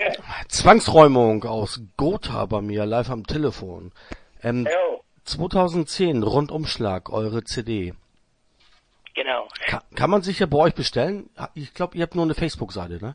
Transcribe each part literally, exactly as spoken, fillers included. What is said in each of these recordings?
Zwangsräumung aus Gotha bei mir, live am Telefon. Ähm, zweitausendzehn, Rundumschlag, eure C D. Genau. Ka- kann man sich ja bei euch bestellen? Ich glaube, ihr habt nur eine Facebook-Seite, ne?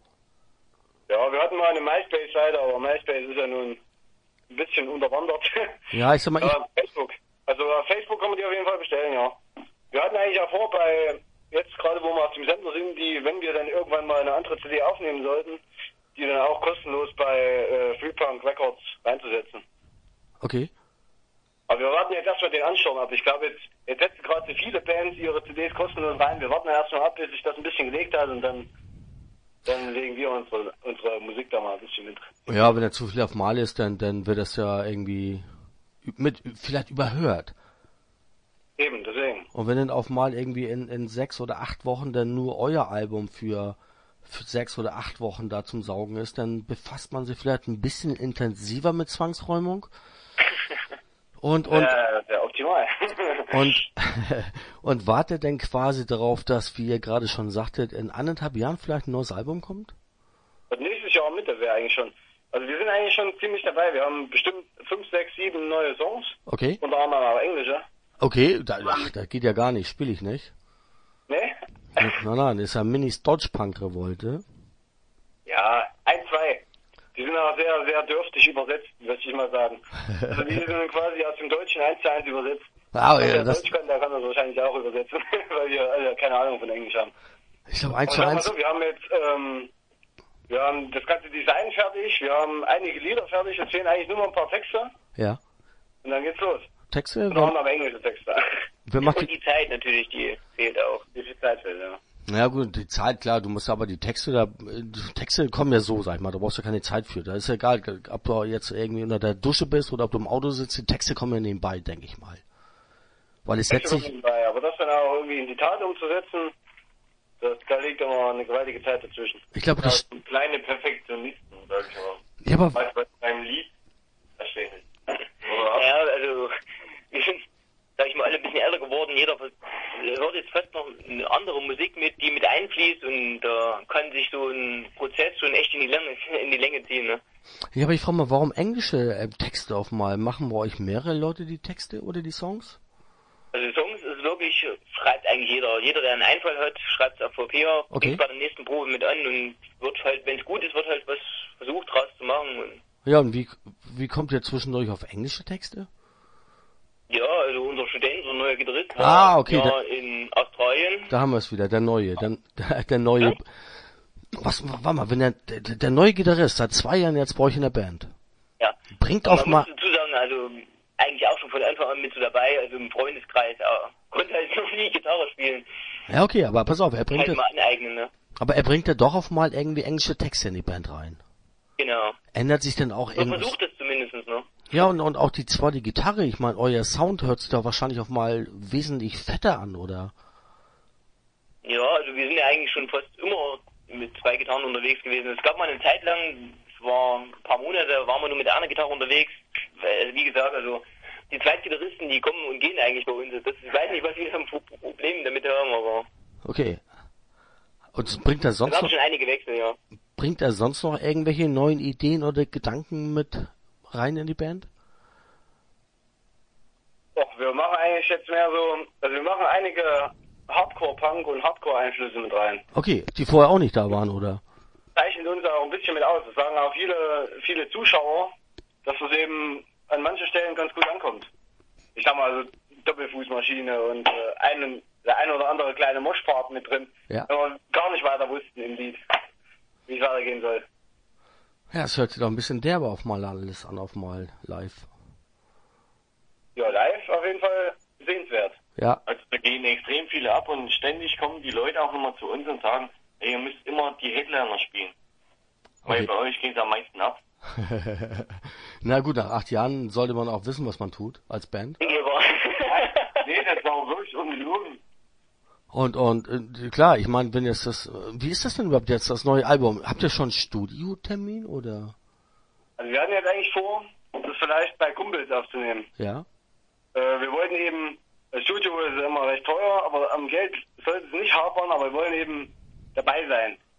Ja, wir hatten mal eine MySpace-Seite, aber MySpace ist ja nun ein bisschen unterwandert. Ja, ich sag mal, ich... Ja, Facebook. Also auf Facebook kann man die auf jeden Fall bestellen, ja. Wir hatten eigentlich auch vor, bei jetzt gerade, wo wir auf dem Sender sind, die, wenn wir dann irgendwann mal eine andere C D aufnehmen sollten, die dann auch kostenlos bei äh, Freepunk Records reinzusetzen. Okay. Aber wir warten jetzt erstmal den Ansturm ab. Ich glaube, jetzt, jetzt setzen gerade so viele Bands ihre C Ds kostenlos rein. Wir warten erstmal ab, bis sich das ein bisschen gelegt hat und dann, dann legen wir unsere, unsere Musik da mal ein bisschen mit. Ja, wenn er zu viel auf Mal ist, dann, dann wird das ja irgendwie mit, vielleicht überhört. Eben, deswegen. Und wenn dann auf Mal irgendwie in, in sechs oder acht Wochen dann nur euer Album für, für sechs oder acht Wochen da zum Saugen ist, dann befasst man sich vielleicht ein bisschen intensiver mit Zwangsräumung. Und, und, ja, sehr optimal. und, und wartet denn quasi darauf, dass, wie ihr gerade schon sagtet, in anderthalb Jahren vielleicht ein neues Album kommt? Und nächstes Jahr Mitte wäre eigentlich schon. Also wir sind eigentlich schon ziemlich dabei. Wir haben bestimmt fünf, sechs, sieben neue Songs. Okay. Unter anderem auch englische. Okay, da, ach, das geht ja gar nicht, spiele ich nicht. Nee? Nein, nein, ist ja Minis Deutschpunk-Revolte. Ja, ein, zwei. Die sind auch sehr, sehr dürftig übersetzt, würde ich mal sagen. Also die sind quasi aus dem Deutschen eins zu eins übersetzt. Ah, ja, der das... Deutsch kann, der kann das wahrscheinlich auch übersetzen, weil wir alle keine Ahnung von Englisch haben. Ich glaube eins zu Aber eins... sag mal so, wir haben jetzt, ähm, wir haben das ganze Design fertig, wir haben einige Lieder fertig, es fehlen eigentlich nur noch ein paar Texte. Ja. Und dann geht's los. Texte? Und wir haben aber englische Texte. Wer macht Und die Zeit natürlich, die fehlt auch. Wie viel Zeit fehlt, ja. Naja gut, die Zeit, klar, du musst aber die Texte, da, die Texte kommen ja so, sag ich mal, da brauchst du keine Zeit für. Da ist ja egal, ob du jetzt irgendwie unter der Dusche bist oder ob du im Auto sitzt, die Texte kommen ja nebenbei, denke ich mal. Weil es setzt sich... Nebenbei, aber das dann auch irgendwie in die Tat umzusetzen, das, da liegt immer eine gewaltige Zeit dazwischen. Ich glaube, das... Ja, kleine Perfektionisten, sag ich mal. Ja, aber... Was bei einem Lied erstehen ist. Ja, also, wir sind, sag ich mal, alle ein bisschen älter geworden. Jeder hört jetzt fast noch eine andere Musik mit, die mit einfließt und da äh, kann sich so ein Prozess schon echt in die Länge, in die Länge ziehen, ne? Ja, aber ich frage mal, warum englische äh, Texte auf mal? Machen bei euch mehrere Leute die Texte oder die Songs? Also Songs ist wirklich, schreibt eigentlich jeder. Jeder, der einen Einfall hat, schreibt es auf Papier, okay. fängt bei der nächsten Probe mit an und wird halt, wenn es gut ist, wird halt was versucht draus zu machen. Und ja, und wie, wie kommt ihr zwischendurch auf englische Texte? Ja, also unser Student, unser neuer Gitarrist, ah, okay, ja da, in Australien. Da haben wir es wieder, der neue, der, der, der neue. Ja? Was, warte mal, wenn der, der, der neue Gitarrist seit zwei Jahren jetzt bei euch in der Band. Ja. Bringt auf mal. Man muss dazu sagen, also eigentlich auch schon von Anfang an mit so dabei, also im Freundeskreis, aber konnte halt noch nie Gitarre spielen. Ja, okay, aber pass auf, er bringt halt mal aneignen, ne? Aber er bringt ja doch auf mal irgendwie englische Texte in die Band rein. Genau. Ändert sich denn auch irgendwas? Man versucht es zumindest, ne? Ja, und, und auch die, zwar die Gitarre, ich meine, euer Sound hört sich doch wahrscheinlich auf mal wesentlich fetter an, oder? Ja, also wir sind ja eigentlich schon fast immer mit zwei Gitarren unterwegs gewesen. Es gab mal eine Zeit lang, es war ein paar Monate, waren wir nur mit einer Gitarre unterwegs. Weil, wie gesagt, also die Zweitgitarristen, die kommen und gehen eigentlich bei uns. Das, ich weiß nicht, was wir ein Problem damit haben, aber... Okay. Und bringt er sonst noch... schon einige Wechsel, ja. Bringt er sonst noch irgendwelche neuen Ideen oder Gedanken mit rein in die Band? Doch, wir machen eigentlich jetzt mehr so, also wir machen einige Hardcore-Punk und Hardcore-Einflüsse mit rein. Okay, die vorher auch nicht da waren, oder? Zeichnet uns auch ein bisschen mit aus. Das sagen auch viele, viele Zuschauer, dass das eben an manchen Stellen ganz gut ankommt. Ich sag mal, also Doppelfußmaschine und äh, einen, der ein oder andere kleine Moshpart mit drin, ja. wenn wir gar nicht weiter wussten im Lied, wie es weitergehen soll. Ja, es hört sich doch ein bisschen derbe auf mal alles an, auf mal live. Ja, live auf jeden Fall sehenswert. Ja. Also da gehen extrem viele ab und ständig kommen die Leute auch immer zu uns und sagen, ey, ihr müsst immer die Headliner spielen. Weil okay. Bei euch geht es am meisten ab. Na gut, nach acht Jahren sollte man auch wissen, was man tut als Band. Nee, das war wirklich ungelogen. Und, und, äh, klar, ich meine, wenn jetzt das, wie ist das denn überhaupt jetzt, das neue Album? Habt ihr schon Studiotermin, oder? Also wir hatten jetzt eigentlich vor, das vielleicht bei Kumpels aufzunehmen. Ja. Äh, wir wollten eben, das Studio ist immer recht teuer, aber am Geld sollte es nicht hapern, aber wir wollen eben dabei sein.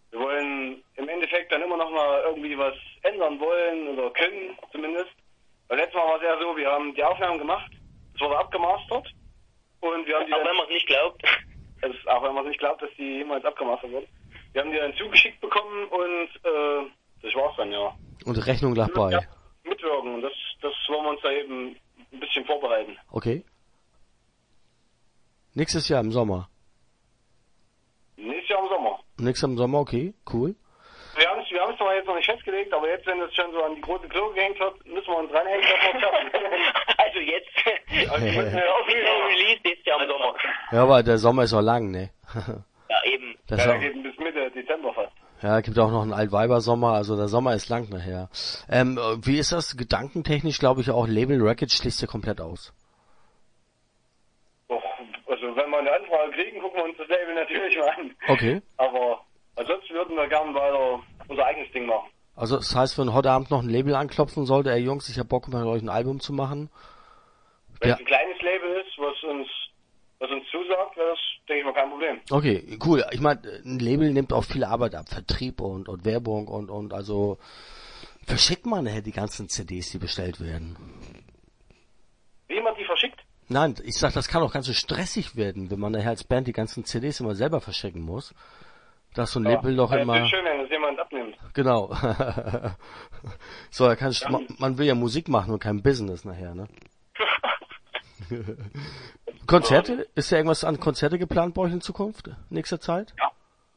Wir wollen im Endeffekt dann immer noch mal irgendwie was ändern wollen oder können zumindest. Weil letztes Mal war es ja so, wir haben die Aufnahmen gemacht, es wurde abgemastert und wir haben die Auch dann, wenn man es nicht glaubt. das ist, auch wenn man es nicht glaubt, dass die jemals abgemastert wird. Wir haben die dann zugeschickt bekommen und äh, das war's dann, ja. Und die Rechnung lag bei. Ja, mitwirken und das, das wollen wir uns da eben ein bisschen vorbereiten. Okay. Nächstes Jahr im Sommer. Nächstes Jahr im Sommer. Nächstes Jahr im Sommer, okay, cool. Wir haben es wir haben's zwar jetzt noch nicht festgelegt, aber jetzt, wenn das schon so an die große Glocke gehängt wird, müssen wir uns dranhängen, dass wir es schaffen. Also jetzt. Also offiziell Release nächstes Jahr im Sommer. Ja, aber der Sommer ist auch lang, ne? Ja, eben. Das Ja, ist da auch, geht bis Mitte Dezember fast. ja, gibt auch noch einen Altweiber-Sommer, also der Sommer ist lang nachher. Ähm, wie ist das gedankentechnisch, glaube ich, auch Label Records schließt ja komplett aus. Doch, also wenn wir eine Anfrage kriegen, gucken wir uns das Label natürlich mal an. Okay. Aber ansonsten würden wir gerne weiter unser eigenes Ding machen. Also das heißt, wenn heute Abend noch ein Label anklopfen sollte, ey Jungs, ich hab Bock mit euch ein Album zu machen. Wenn Ja. es ein kleines Label ist, was uns was uns zusagt, wäre das, denke ich mal, kein Problem. Okay, cool. Ich meine, ein Label nimmt auch viel Arbeit ab, Vertrieb und, und Werbung und, und also verschickt man nachher die ganzen C Ds, die bestellt werden. Wie man die verschickt? Nein, ich sag, das kann auch ganz so stressig werden, wenn man nachher als Band die ganzen C Ds immer selber verschicken muss. Das so ein Label doch wäre immer... natürlich schön, wenn das jemand abnimmt. Genau. So, da kann ich, man, man will ja Musik machen und kein Business nachher, ne? Konzerte? Ist ja irgendwas an Konzerte geplant bei euch in Zukunft? Nächster Zeit? Ja.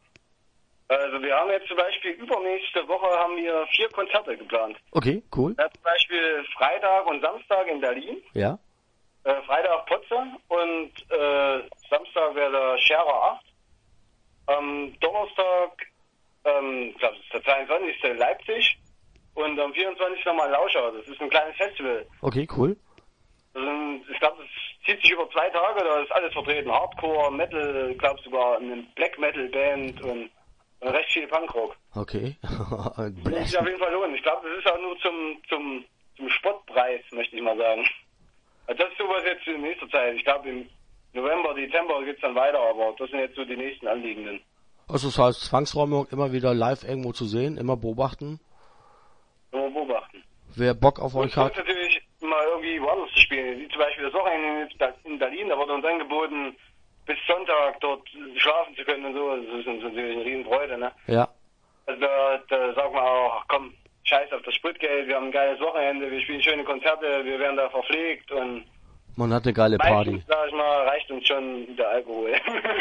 Also wir haben jetzt zum Beispiel übernächste Woche haben wir vier Konzerte geplant. Okay, cool. Ja, zum Beispiel Freitag und Samstag in Berlin. Ja. Äh, Freitag Potsdam und äh, Samstag wäre der Scherer acht. Am Donnerstag, ähm, ich glaube, das ist der zweiundzwanzigste Leipzig. Und am vierundzwanzigsten nochmal Lauscher. Das ist ein kleines Festival. Okay, cool. Das sind, ich glaube, das zieht sich über zwei Tage. Da ist alles vertreten. Hardcore, Metal, ich glaube sogar eine Black Metal Band und, und recht viel Punkrock. Okay. Das muss sich auf jeden Fall lohnen. Ich glaube, das ist auch nur zum, zum, zum Spottpreis, möchte ich mal sagen. Also das ist sowas jetzt in nächster Zeit. Ich glaube, im November, Dezember geht's dann weiter, aber das sind jetzt so die nächsten anliegenden. Also das heißt, Zwangsräumung immer wieder live irgendwo zu sehen, immer beobachten. Nur beobachten. Wer Bock auf Und euch hat. natürlich mal irgendwie woanders zu spielen. Wie zum Beispiel das Wochenende in Berlin, da wurde uns angeboten, bis Sonntag dort schlafen zu können und so. Das ist uns natürlich eine Riesenfreude, ne? Ja. Also da, da sagen wir auch, komm, scheiß auf das Spritgeld, wir haben ein geiles Wochenende, wir spielen schöne Konzerte, wir werden da verpflegt und Man hat eine geile Party. meistens, sag ich mal, reicht uns schon der Alkohol.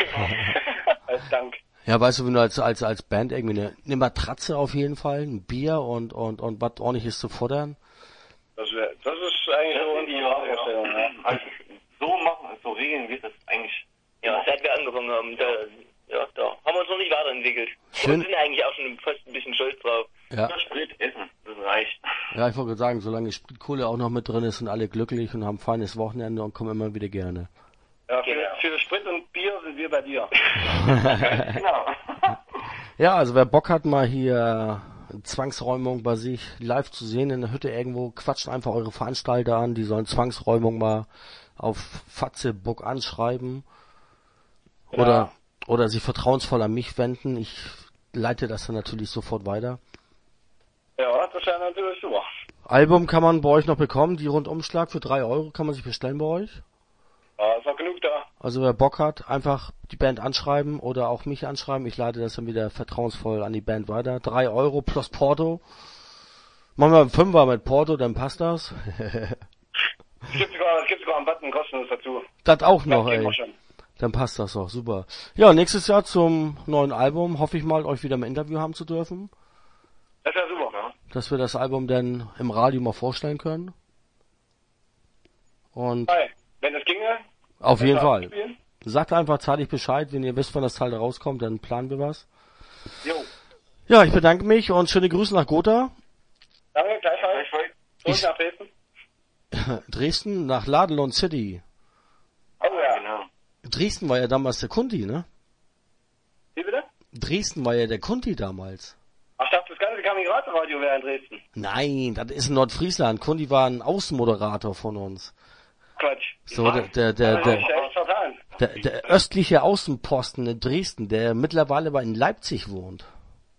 Als Dank. Ja, weißt du, wenn du als, als, als Band irgendwie eine, eine Matratze auf jeden Fall, ein Bier und, und, und was ordentliches zu futtern. Das, wär, das ist eigentlich Das so sind die unsere Jahre, Vorstellung, ja. ja. Also, so machen, so regeln wir das eigentlich. Ja, seit wir angefangen haben, da, ja, da haben wir uns noch nicht weiterentwickelt. Schön. Und sind eigentlich auch schon fast ein bisschen stolz drauf. Ja. Das Sprit essen, das reicht. Ja, ich wollte gerade sagen, solange die Spritkohle auch noch mit drin ist, sind alle glücklich und haben ein feines Wochenende und kommen immer wieder gerne. Ja, für, Genau. für Sprit und Bier sind wir bei dir. Genau. Ja, also wer Bock hat, mal hier Zwangsräumung bei sich live zu sehen in der Hütte irgendwo, quatscht einfach eure Veranstalter an, die sollen Zwangsräumung mal auf Facebook anschreiben. Oder, Ja. oder sich vertrauensvoll an mich wenden. Ich leite das dann natürlich sofort weiter. Ja, das wäre natürlich super. Album kann man bei euch noch bekommen, die Rundumschlag für drei Euro kann man sich bestellen bei euch. Ja, ist noch genug da. Also wer Bock hat, einfach die Band anschreiben oder auch mich anschreiben. Ich leite das dann wieder vertrauensvoll an die Band weiter. Drei Euro plus Porto. Machen wir einen Fünfer mit Porto, dann passt das. Es gibt sogar, es gibt sogar einen Button kostenlos dazu. Das auch Das noch, kriegen ey. wir schon. Dann passt das doch, super. Ja, nächstes Jahr zum neuen Album hoffe ich mal, euch wieder im Interview haben zu dürfen. Das wäre super. Ja. Dass wir das Album dann im Radio mal vorstellen können. Und Hi, wenn das ginge. auf jeden können wir Fall. spielen. Sagt einfach zeitig Bescheid, wenn ihr wisst, wann das Teil rauskommt, dann planen wir was. Jo. Ja, ich bedanke mich und schöne Grüße nach Gotha. Danke, gleichfalls. Gleichfalls. Zurück Ich- nach Dresden. Dresden nach Ladelon City. Oh ja. Genau. Dresden war ja damals der Kunti, ne? Wie bitte? Dresden war ja der Kunti damals. Ach, ich dachte, das ganze Kamikaze-Radio wäre in Dresden. Nein, das ist in Nordfriesland. Kunti war ein Außenmoderator von uns. Quatsch. So, der, der, der, Also, ich der, echt vertan. der, der östliche Außenposten in Dresden, der mittlerweile aber in Leipzig wohnt.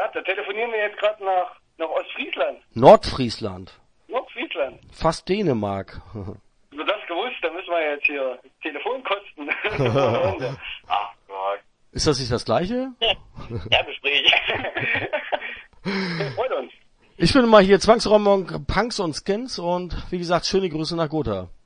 Ja, da telefonieren wir jetzt gerade nach, nach Ostfriesland. Nordfriesland. Nordfriesland. Fast Dänemark. Wenn du das gewusst, dann müssen wir jetzt hier Telefonkosten. Ach Gott. Ist das nicht das Gleiche? Ja, Gespräch. Wir freuen uns. Ich bin mal hier Zwangsräumung, Punks und Skins und wie gesagt, schöne Grüße nach Gotha.